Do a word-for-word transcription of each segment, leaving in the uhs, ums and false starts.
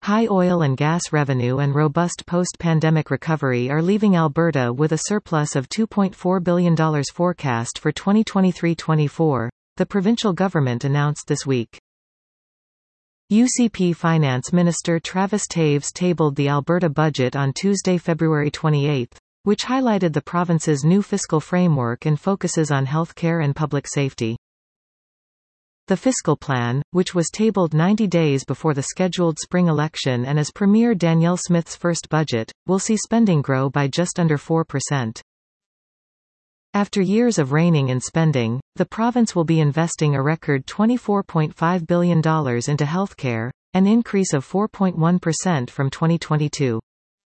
High oil and gas revenue and robust post-pandemic recovery are leaving Alberta with a surplus of two point four billion dollars forecast for twenty twenty-three twenty-four, the provincial government announced this week. U C P Finance Minister Travis Toews tabled the Alberta budget on Tuesday, February twenty-eighth, which highlighted the province's new fiscal framework and focuses on healthcare and public safety. The fiscal plan, which was tabled ninety days before the scheduled spring election and is Premier Danielle Smith's first budget, will see spending grow by just under four percent. After years of reining in spending, the province will be investing a record twenty-four point five billion dollars into healthcare, an increase of four point one percent from twenty twenty-two.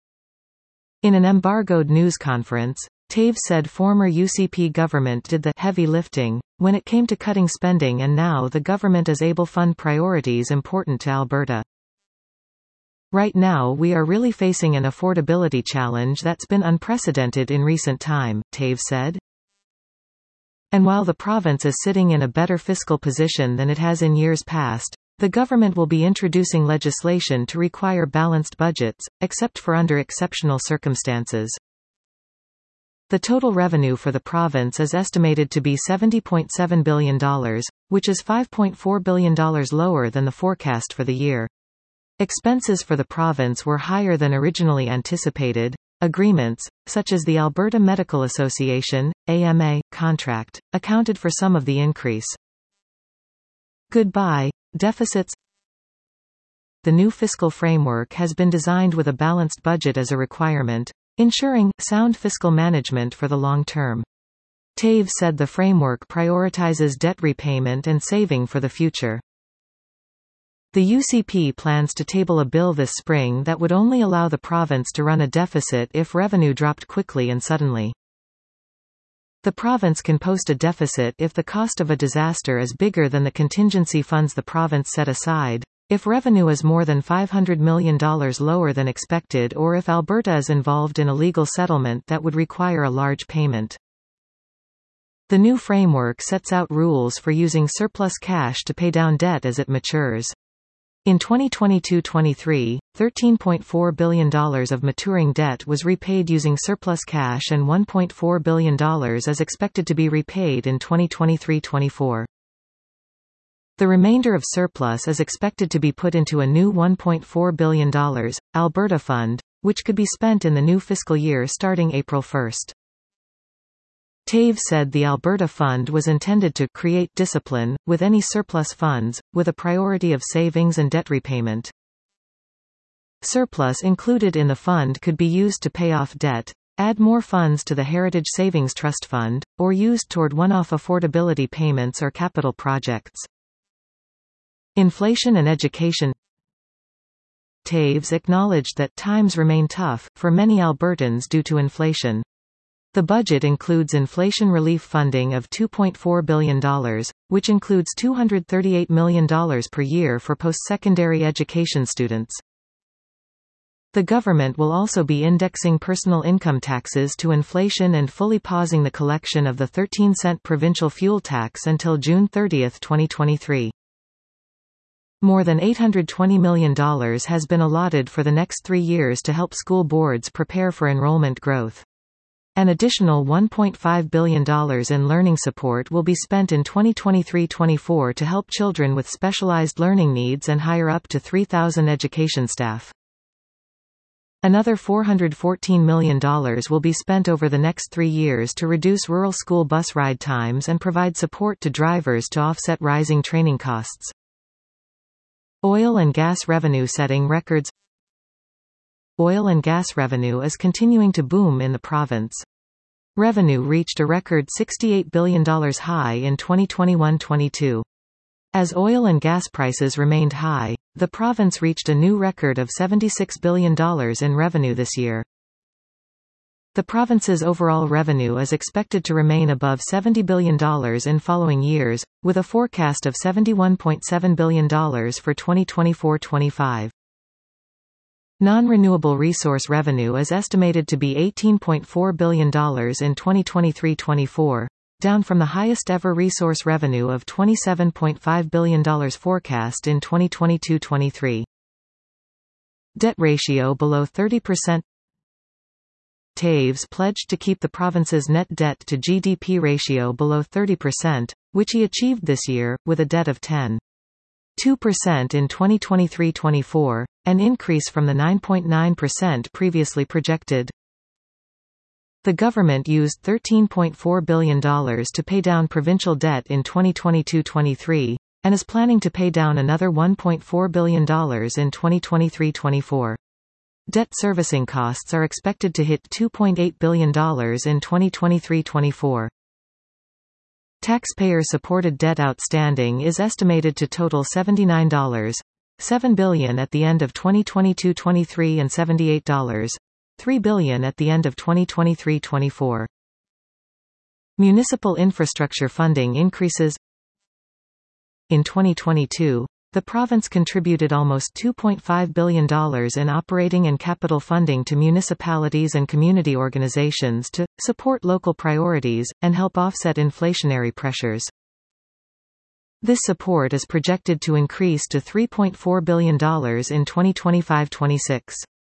In an embargoed news conference, Toews said former U C P government did the heavy lifting when it came to cutting spending, and now the government is able to fund priorities important to Alberta. Right now we are really facing an affordability challenge that's been unprecedented in recent time, Toews said. And while the province is sitting in a better fiscal position than it has in years past, the government will be introducing legislation to require balanced budgets, except for under exceptional circumstances. The total revenue for the province is estimated to be seventy point seven billion dollars, which is five point four billion dollars lower than the forecast for the year. Expenses for the province were higher than originally anticipated. Agreements, such as the Alberta Medical Association, A M A, contract, accounted for some of the increase. Goodbye, deficits. The new fiscal framework has been designed with a balanced budget as a requirement, ensuring sound fiscal management for the long term. Toews said the framework prioritizes debt repayment and saving for the future. The U C P plans to table a bill this spring that would only allow the province to run a deficit if revenue dropped quickly and suddenly. The province can post a deficit if the cost of a disaster is bigger than the contingency funds the province set aside, if revenue is more than five hundred million dollars lower than expected, or if Alberta is involved in a legal settlement that would require a large payment. The new framework sets out rules for using surplus cash to pay down debt as it matures. In twenty twenty-two twenty-three, thirteen point four billion dollars of maturing debt was repaid using surplus cash, and one point four billion dollars is expected to be repaid in twenty twenty-three twenty-four. The remainder of surplus is expected to be put into a new one point four billion dollars Alberta Fund, which could be spent in the new fiscal year starting April first. Toews said the Alberta Fund was intended to create discipline with any surplus funds, with a priority of savings and debt repayment. Surplus included in the fund could be used to pay off debt, add more funds to the Heritage Savings Trust Fund, or used toward one-off affordability payments or capital projects. Inflation and education. Toews acknowledged that times remain tough for many Albertans due to inflation. The budget includes inflation relief funding of two point four billion dollars, which includes two hundred thirty-eight million dollars per year for post-secondary education students. The government will also be indexing personal income taxes to inflation and fully pausing the collection of the thirteen cent provincial fuel tax until June thirtieth twenty twenty-three. More than eight hundred twenty million dollars has been allotted for the next three years to help school boards prepare for enrollment growth. An additional one point five billion dollars in learning support will be spent in twenty twenty-three twenty-four to help children with specialized learning needs and hire up to three thousand education staff. Another four hundred fourteen million dollars will be spent over the next three years to reduce rural school bus ride times and provide support to drivers to offset rising training costs. Oil and gas revenue setting records. Oil and gas revenue is continuing to boom in the province. Revenue reached a record sixty-eight billion dollars high in twenty twenty-one twenty-two. As oil and gas prices remained high, the province reached a new record of seventy-six billion dollars in revenue this year. The province's overall revenue is expected to remain above seventy billion dollars in following years, with a forecast of seventy-one point seven billion dollars for twenty twenty-four twenty-five. Non-renewable resource revenue is estimated to be eighteen point four billion dollars in twenty twenty-three twenty-four, down from the highest ever resource revenue of twenty-seven point five billion dollars forecast in twenty twenty-two twenty-three. Debt ratio below thirty percent. Taves pledged to keep the province's net debt to G D P ratio below thirty percent, which he achieved this year, with a debt of ten point two percent in twenty twenty-three twenty-four, an increase from the nine point nine percent previously projected. The government used thirteen point four billion dollars to pay down provincial debt in twenty twenty-two twenty-three, and is planning to pay down another one point four billion dollars in twenty twenty-three twenty-four. Debt servicing costs are expected to hit two point eight billion dollars in twenty twenty-three twenty-four. Taxpayer-supported debt outstanding is estimated to total seventy-nine point seven billion dollars at the end of twenty twenty-two twenty-three and seventy-eight point three billion dollars at the end of twenty twenty-three twenty-four. Municipal infrastructure funding increases. In twenty twenty-two, the province contributed almost two point five billion dollars in operating and capital funding to municipalities and community organizations to support local priorities and help offset inflationary pressures. This support is projected to increase to three point four billion dollars in twenty twenty-five twenty-six.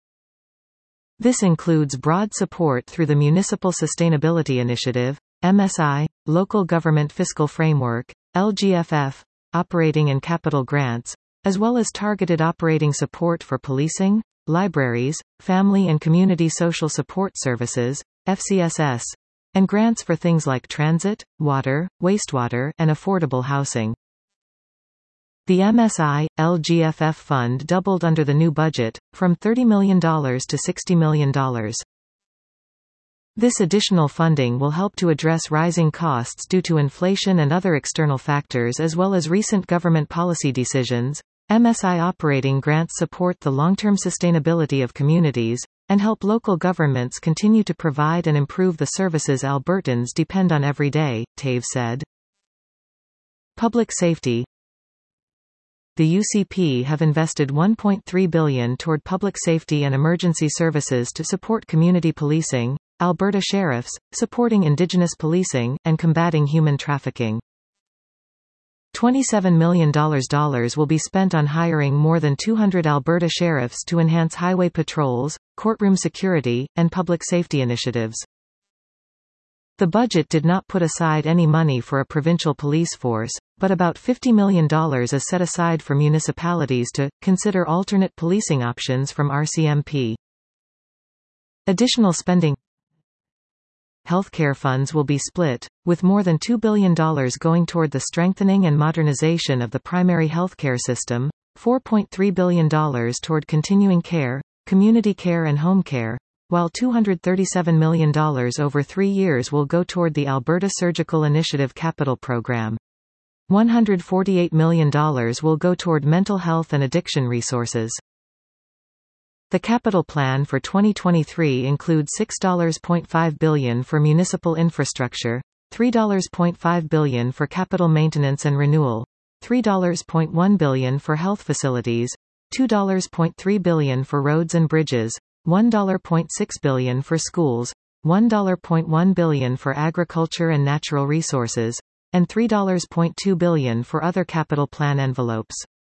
This includes broad support through the Municipal Sustainability Initiative, M S I, Local Government Fiscal Framework, L G F F, operating and capital grants, as well as targeted operating support for policing, libraries, family and community social support services, F C S S, and grants for things like transit, water, wastewater, and affordable housing. The M S I L G F F fund doubled under the new budget, from thirty million dollars to sixty million dollars. This additional funding will help to address rising costs due to inflation and other external factors as well as recent government policy decisions. M S I operating grants support the long-term sustainability of communities, and help local governments continue to provide and improve the services Albertans depend on every day, Taves said. Public safety. The U C P have invested one point three billion dollars toward public safety and emergency services to support community policing, Alberta sheriffs, supporting Indigenous policing, and combating human trafficking. twenty-seven million dollars will be spent on hiring more than two hundred Alberta sheriffs to enhance highway patrols, courtroom security, and public safety initiatives. The budget did not put aside any money for a provincial police force, but about fifty million dollars is set aside for municipalities to consider alternate policing options from R C M P. Additional spending. Healthcare funds will be split, with more than two billion dollars going toward the strengthening and modernization of the primary healthcare system, four point three billion dollars toward continuing care, community care and home care, while two hundred thirty-seven million dollars over three years will go toward the Alberta Surgical Initiative Capital Program. one hundred forty-eight million dollars will go toward mental health and addiction resources. The capital plan for twenty twenty-three includes six point five billion dollars for municipal infrastructure, three point five billion dollars for capital maintenance and renewal, three point one billion dollars for health facilities, two point three billion dollars for roads and bridges, one point six billion dollars for schools, one point one billion dollars for agriculture and natural resources, and three point two billion dollars for other capital plan envelopes.